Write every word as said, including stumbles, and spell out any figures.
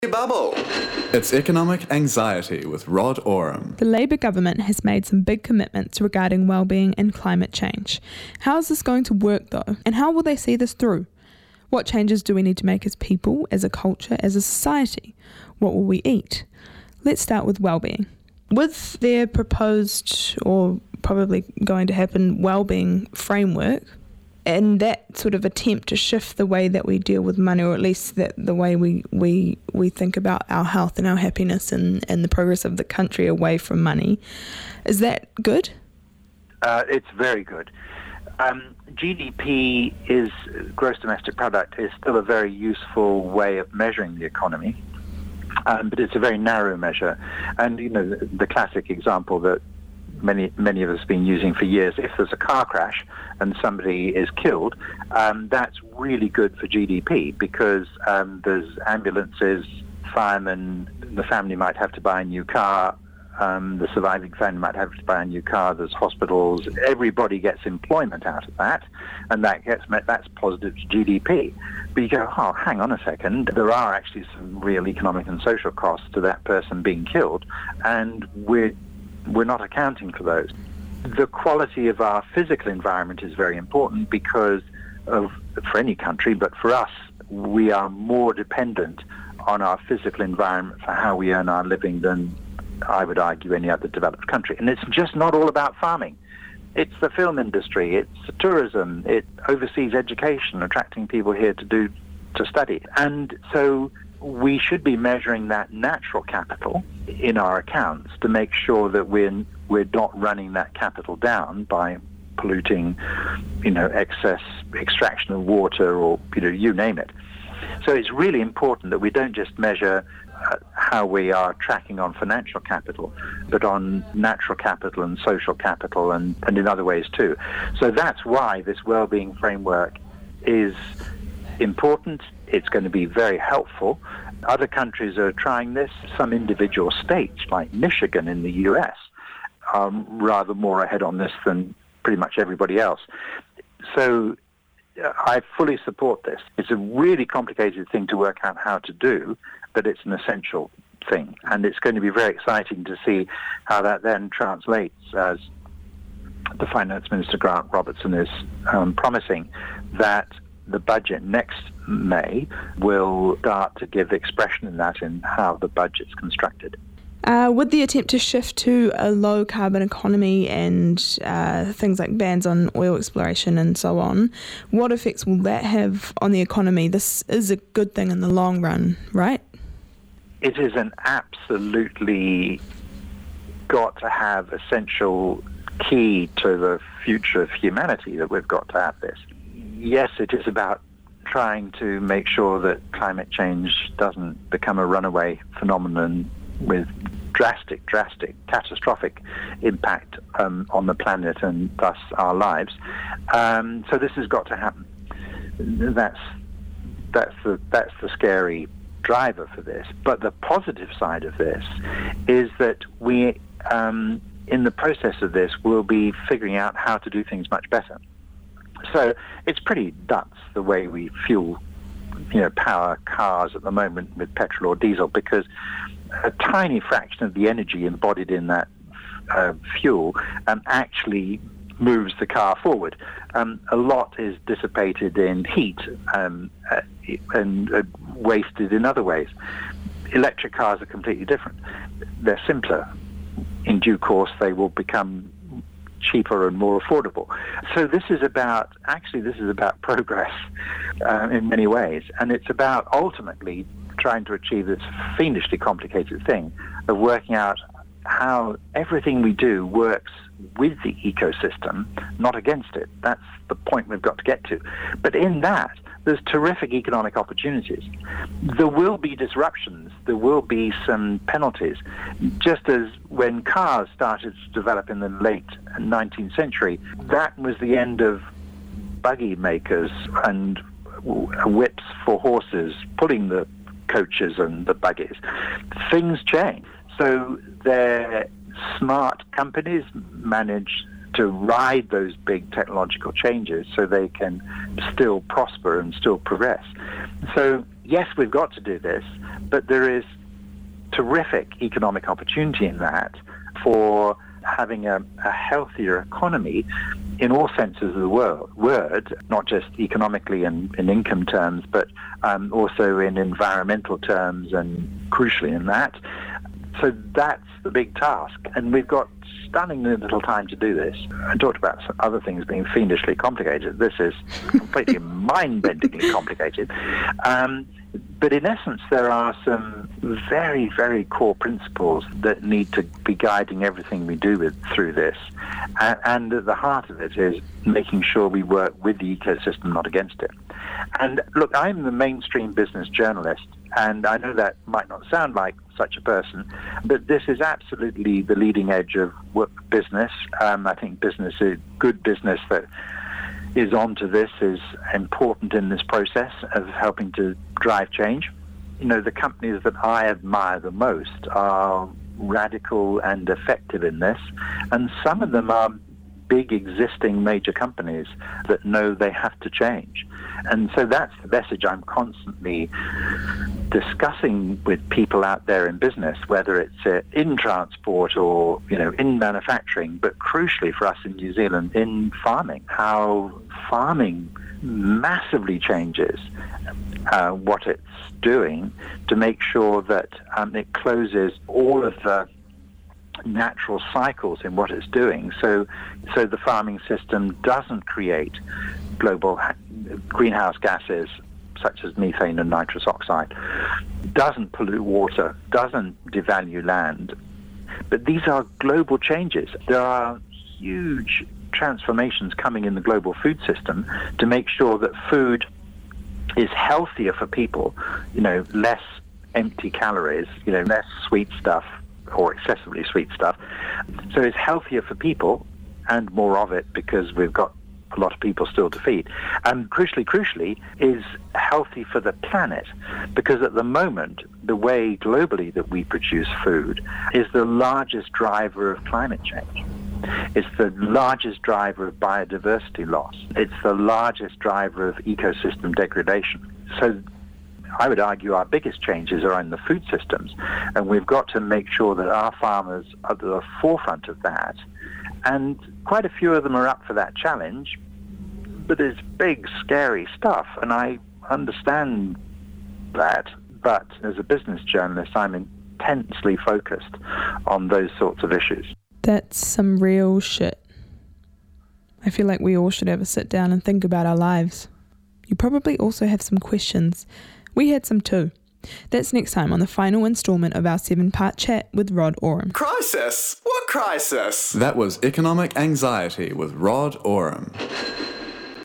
Bubble. It's Economic Anxiety with Rod Oram. The Labour government has made some big commitments regarding wellbeing and climate change. How is this going to work though? And how will they see this through? What changes do we need to make as people, as a culture, as a society? What will we eat? Let's start with wellbeing. With their proposed, or probably going to happen, wellbeing framework, and that sort of attempt to shift the way that we deal with money, or at least that the way we, we, we think about our health and our happiness and, and the progress of the country away from money, is that good? Uh, it's very good. Um, G D P is, gross domestic product, is still a very useful way of measuring the economy, um, but it's a very narrow measure. And, you know, the, the classic example that many many of us have been using for years, if there's a car crash and somebody is killed, um, that's really good for G D P because um, there's ambulances, firemen, the family might have to buy a new car, um, the surviving family might have to buy a new car, there's hospitals, everybody gets employment out of that, and that gets met, that's positive to G D P. But you go, oh, hang on a second, there are actually some real economic and social costs to that person being killed, and we're We're not accounting for those. The quality of our physical environment is very important because of, for any country, but for us, we are more dependent on our physical environment for how we earn our living than, I would argue, any other developed country. And it's just not all about farming. It's the film industry, it's tourism, it overseas education, attracting people here to do, to study. And so we should be measuring that natural capital in our accounts to make sure that we're we're not running that capital down by polluting, you know, excess extraction of water or, you know, you name it. So it's really important that we don't just measure uh, how we are tracking on financial capital, but on natural capital and social capital and, and in other ways too. So that's why this well-being framework is important. It's going to be very helpful. Other countries are trying this. Some individual states, like Michigan in the U S, are rather more ahead on this than pretty much everybody else. So uh, I fully support this. It's a really complicated thing to work out how to do, but it's an essential thing. And it's going to be very exciting to see how that then translates, as the Finance Minister, Grant Robertson, is um, promising, that the budget next May will start to give expression in that in how the budget's constructed. Uh, with the attempt to shift to a low-carbon economy and uh, things like bans on oil exploration and so on, what effects will that have on the economy? This is a good thing in the long run, right? It is an absolutely got to have essential key to the future of humanity that we've got to have this. Yes, it is about trying to make sure that climate change doesn't become a runaway phenomenon with drastic, drastic, catastrophic impact um, on the planet and thus our lives. Um, so this has got to happen. That's that's the that's the scary driver for this. But the positive side of this is that we, um, in the process of this, will be figuring out how to do things much better. So it's pretty nuts the way we fuel, you know, power cars at the moment with petrol or diesel, because a tiny fraction of the energy embodied in that uh, fuel um, actually moves the car forward. Um, a lot is dissipated in heat um, uh, and uh, wasted in other ways. Electric cars are completely different. They're simpler. In due course, they will become cheaper and more affordable. So this is about, actually this is about progress uh, in many ways, and it's about ultimately trying to achieve this fiendishly complicated thing of working out how everything we do works with the ecosystem, not against it. That's the point we've got to get to. But in that, there's terrific economic opportunities. There will be disruptions. There will be some penalties. Just as when cars started to develop in the late nineteenth century, that was the end of buggy makers and whips for horses pulling the coaches and the buggies. Things change. So their smart companies manage to ride those big technological changes so they can still prosper and still progress. So yes, we've got to do this, but there is terrific economic opportunity in that for having a, a healthier economy in all senses of the word, word not just economically and in income terms, but um, also in environmental terms and crucially in that. So that's the big task. And we've got stunningly little time to do this. I talked about some other things being fiendishly complicated. This is completely mind-bendingly complicated. Um, but in essence, there are some very, very core principles that need to be guiding everything we do with, through this. And, and at the heart of it is making sure we work with the ecosystem, not against it. And look, I'm the mainstream business journalist, and I know that might not sound like such a person, but this is absolutely the leading edge of work business. Um, I think business is good business that is onto this is important in this process of helping to drive change. You know, the companies that I admire the most are radical and effective in this, and some of them are big existing major companies that know they have to change. And so that's the message I'm constantly discussing with people out there in business, whether it's uh, in transport or, you know, in manufacturing, but crucially for us in New Zealand, in farming, how farming massively changes uh, what it's doing to make sure that um, it closes all of the natural cycles in what it's doing, so so the farming system doesn't create global ha- greenhouse gases such as methane and nitrous oxide, doesn't pollute water, doesn't devalue land. But these are global changes. There are huge transformations coming in the global food system to make sure that food is healthier for people, you know, less empty calories, you know, less sweet stuff, or excessively sweet stuff. So it's healthier for people and more of it because we've got a lot of people still to feed. And crucially, crucially, is healthy for the planet, because at the moment, the way globally that we produce food is the largest driver of climate change. It's the largest driver of biodiversity loss. It's the largest driver of ecosystem degradation. So I would argue our biggest changes are in the food systems, and we've got to make sure that our farmers are at the forefront of that. And quite a few of them are up for that challenge, but it's big, scary stuff, and I understand that. But as a business journalist, I'm intensely focused on those sorts of issues. That's some real shit. I feel like we all should have a sit down and think about our lives. You probably also have some questions. We had some too. That's next time on the final instalment of our seven-part chat with Rod Oram. Crisis? What crisis? That was Economic Anxiety with Rod Oram.